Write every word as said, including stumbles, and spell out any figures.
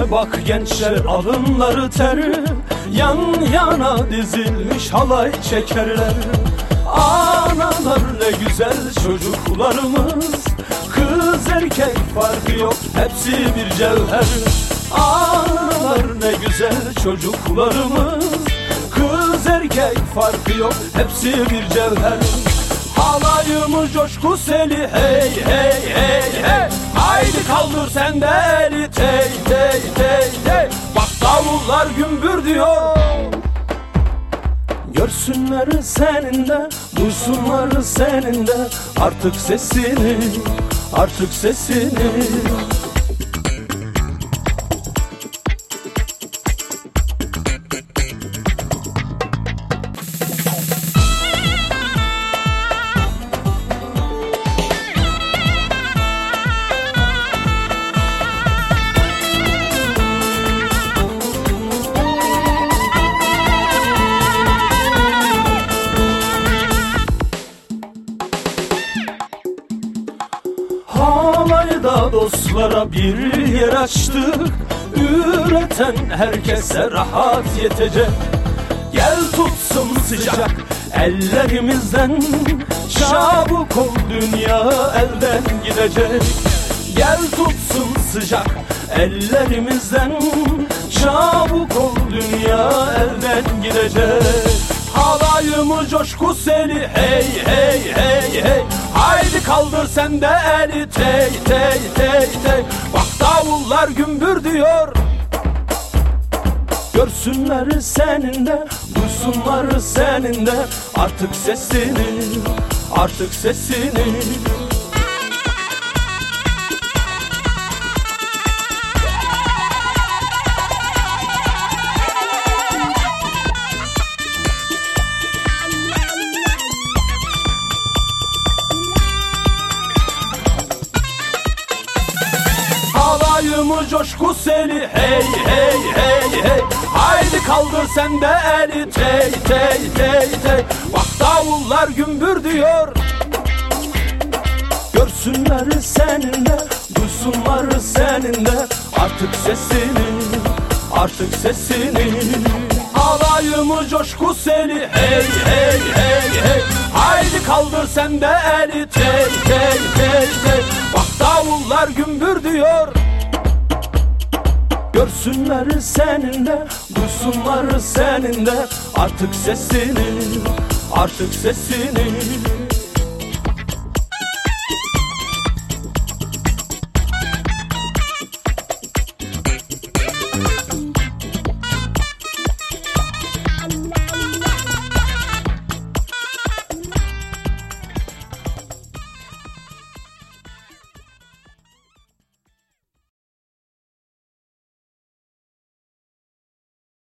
bak gençler alınları ter, yan yana dizilmiş halay çekerler. Analar ne güzel çocuklarımız, kız erkek farkı yok hepsi bir cevher. Analar ne güzel çocuklarımız, kız erkek farkı yok hepsi bir cevher. Halayımız coşku seli hey hey hey hey, haydi kaldır sen de eli tey tey tey tey. Bak davullar gümbür diyor. Görsünler senin de, duysunlar senin de artık sesini, artık sesini. Halayda dostlara bir yer açtık, üreten herkese rahat yetecek. Gel tutsun sıcak ellerimizden, çabuk ol dünya elden gidecek. Gel tutsun sıcak ellerimizden, çabuk ol dünya elden gidecek. Halayımız coşku seli hey hey hey hey, haydi kaldır sen de eli tey tey tey tey. Bak davullar gümbür diyor. Görsünler senin de, duysunlar senin de artık sesini, artık sesini. Halayımız coşku seli hey hey hey hey, haydi kaldır sen de eli tey tey tey tey. Bak davullar gümbür diyor. Görsünler senin de, duysunlar senin de artık sesini, artık sesini. Halayımız coşku seli hey hey hey hey, haydi kaldır sen de eli tey tey tey tey. Bak davullar gümbür diyor. Görsünler senin de, duysunlar senin de artık sesini, artık sesini.